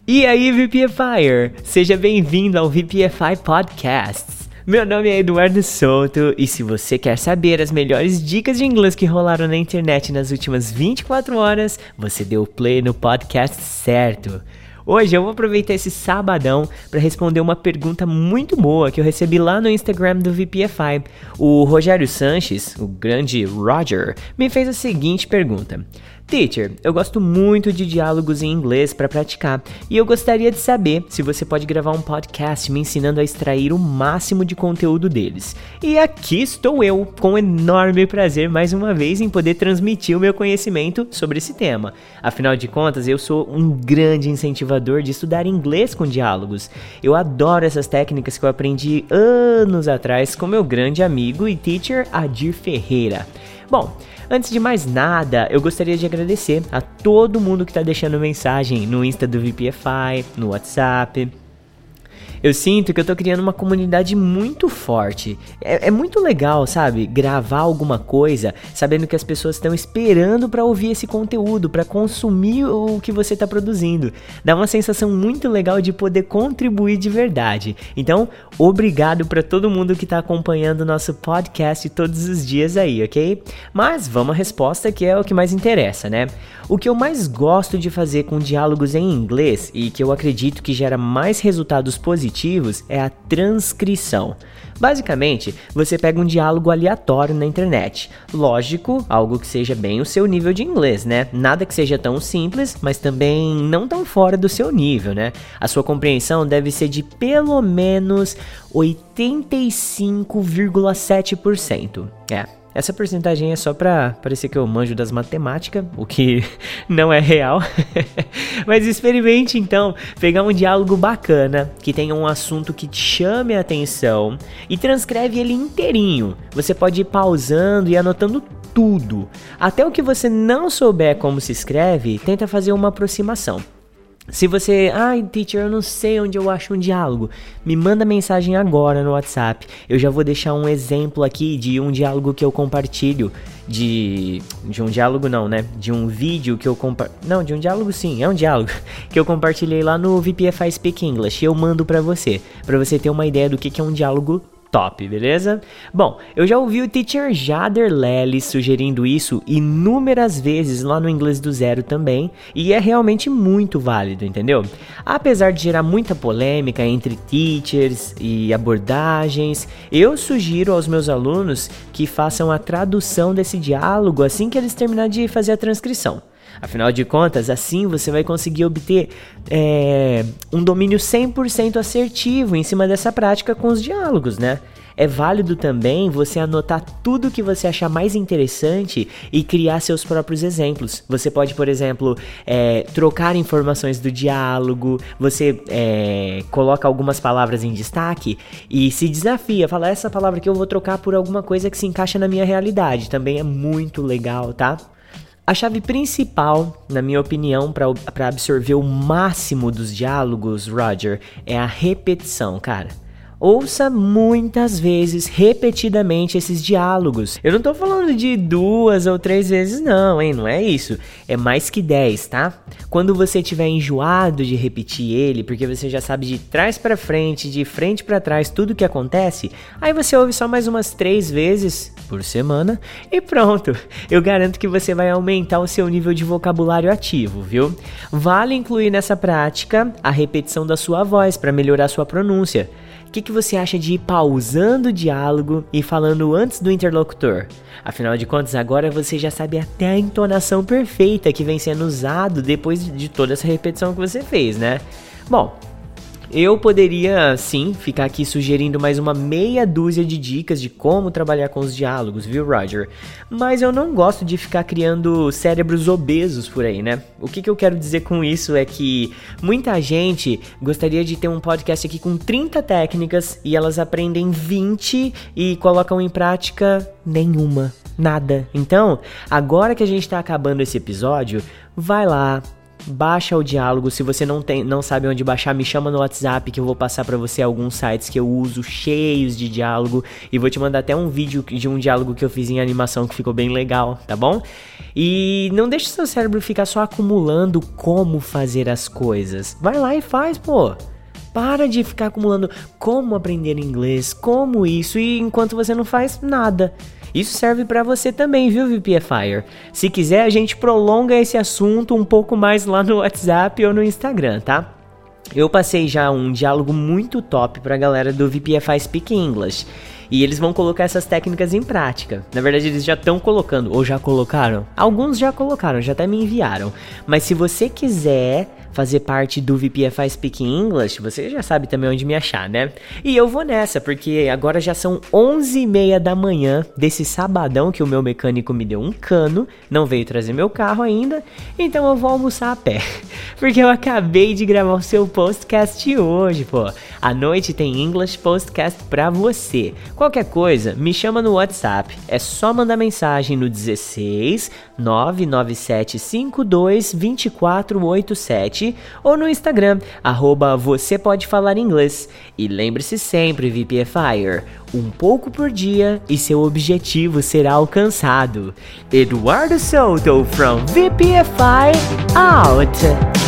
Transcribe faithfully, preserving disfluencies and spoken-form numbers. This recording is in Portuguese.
E aí, VPFire! Seja bem-vindo ao V P F I Podcasts. Meu nome é Eduardo Souto e se você quer saber as melhores dicas de inglês que rolaram na internet nas últimas vinte e quatro horas, você deu play no podcast certo. Hoje eu vou aproveitar esse sabadão para responder uma pergunta muito boa que eu recebi lá no Instagram do V P F I. O Rogério Sanches, o grande Roger, me fez a seguinte pergunta. Teacher, eu gosto muito de diálogos em inglês para praticar e eu gostaria de saber se você pode gravar um podcast me ensinando a extrair o máximo de conteúdo deles. E aqui estou eu, com enorme prazer mais uma vez em poder transmitir o meu conhecimento sobre esse tema. Afinal de contas, eu sou um grande incentivador de estudar inglês com diálogos. Eu adoro essas técnicas que eu aprendi anos atrás com meu grande amigo e teacher Adir Ferreira. Bom, antes de mais nada, eu gostaria de agradecer a todo mundo que está deixando mensagem no Insta do V P F I, no WhatsApp. Eu sinto que eu tô criando uma comunidade muito forte. É, é muito legal, sabe? Gravar alguma coisa sabendo que as pessoas estão esperando pra ouvir esse conteúdo, pra consumir o que você tá produzindo. Dá uma sensação muito legal de poder contribuir de verdade. Então, obrigado pra todo mundo que tá acompanhando o nosso podcast todos os dias aí, ok? Mas vamos à resposta que é o que mais interessa, né? O que eu mais gosto de fazer com diálogos em inglês e que eu acredito que gera mais resultados positivos é a transcrição. Basicamente, você pega um diálogo aleatório na internet. Lógico, algo que seja bem o seu nível de inglês, né? Nada que seja tão simples, mas também não tão fora do seu nível, né? A sua compreensão deve ser de pelo menos oitenta e cinco vírgula sete por cento. É. Essa porcentagem é só pra parecer que eu manjo das matemáticas, o que não é real. Mas experimente então pegar um diálogo bacana, que tenha um assunto que te chame a atenção e transcreve ele inteirinho. Você pode ir pausando e anotando tudo. Até o que você não souber como se escreve, tenta fazer uma aproximação. Se você, ai, teacher, eu não sei onde eu acho um diálogo, me manda mensagem agora no WhatsApp. Eu já vou deixar um exemplo aqui de um diálogo que eu compartilho, de, de um diálogo não, né? De um vídeo que eu compartilho, não, de um diálogo sim, é um diálogo, que eu compartilhei lá no V P F I Speak English e eu mando pra você, pra você ter uma ideia do que, que é um diálogo top, beleza? Bom, eu já ouvi o teacher Jader Lely sugerindo isso inúmeras vezes lá no Inglês do Zero também, e é realmente muito válido, entendeu? Apesar de gerar muita polêmica entre teachers e abordagens, eu sugiro aos meus alunos que façam a tradução desse diálogo assim que eles terminarem de fazer a transcrição. Afinal de contas, assim você vai conseguir obter é, um domínio cem por cento assertivo em cima dessa prática com os diálogos, né? É válido também você anotar tudo que você achar mais interessante e criar seus próprios exemplos. Você pode, por exemplo, é, trocar informações do diálogo, você é, coloca algumas palavras em destaque e se desafia, fala essa palavra que eu vou trocar por alguma coisa que se encaixa na minha realidade. Também é muito legal, tá? A chave principal, na minha opinião, para absorver o máximo dos diálogos, Roger, é a repetição, cara. Ouça muitas vezes, repetidamente, esses diálogos. Eu não tô falando de duas ou três vezes não, hein? Não é isso. É mais que dez, tá? Quando você estiver enjoado de repetir ele, porque você já sabe de trás pra frente, de frente pra trás, tudo o que acontece, aí você ouve só mais umas três vezes por semana e pronto. Eu garanto que você vai aumentar o seu nível de vocabulário ativo, viu? Vale incluir nessa prática a repetição da sua voz para melhorar sua pronúncia. O que, que você acha de ir pausando o diálogo e falando antes do interlocutor? Afinal de contas, agora você já sabe até a entonação perfeita que vem sendo usado depois de toda essa repetição que você fez, né? Bom, eu poderia, sim, ficar aqui sugerindo mais uma meia dúzia de dicas de como trabalhar com os diálogos, viu, Roger? Mas eu não gosto de ficar criando cérebros obesos por aí, né? O que, que eu quero dizer com isso é que muita gente gostaria de ter um podcast aqui com trinta técnicas e elas aprendem vinte e colocam em prática nenhuma, nada. Então, agora que a gente tá acabando esse episódio, vai lá, baixa o diálogo. Se você não, tem, não sabe onde baixar, me chama no WhatsApp que eu vou passar pra você alguns sites que eu uso cheios de diálogo. E vou te mandar até um vídeo de um diálogo que eu fiz em animação que ficou bem legal, tá bom? E não deixe seu cérebro ficar só acumulando como fazer as coisas. Vai lá e faz, pô. Para de ficar acumulando como aprender inglês, como isso, e enquanto você não faz nada. Isso serve pra você também, viu, VPFire? Se quiser, a gente prolonga esse assunto um pouco mais lá no WhatsApp ou no Instagram, tá? Eu passei já um diálogo muito top pra galera do V P F I Speak English. E eles vão colocar essas técnicas em prática. Na verdade, eles já estão colocando, ou já colocaram. Alguns já colocaram, já até me enviaram. Mas se você quiser fazer parte do V P F I Speak English, você já sabe também onde me achar, né? E eu vou nessa, porque agora já são onze e meia da manhã desse sabadão que o meu mecânico me deu um cano, não veio trazer meu carro ainda, então eu vou almoçar a pé. Porque eu acabei de gravar o seu podcast hoje, pô. À noite tem English Podcast pra você. Qualquer coisa, me chama no WhatsApp. É só mandar mensagem no dezesseis nove nove sete cinco dois dois quatro oito sete ou no Instagram, arroba você pode falar inglês. E lembre-se sempre, VPFire, um pouco por dia e seu objetivo será alcançado. Eduardo Souto from V P F I out!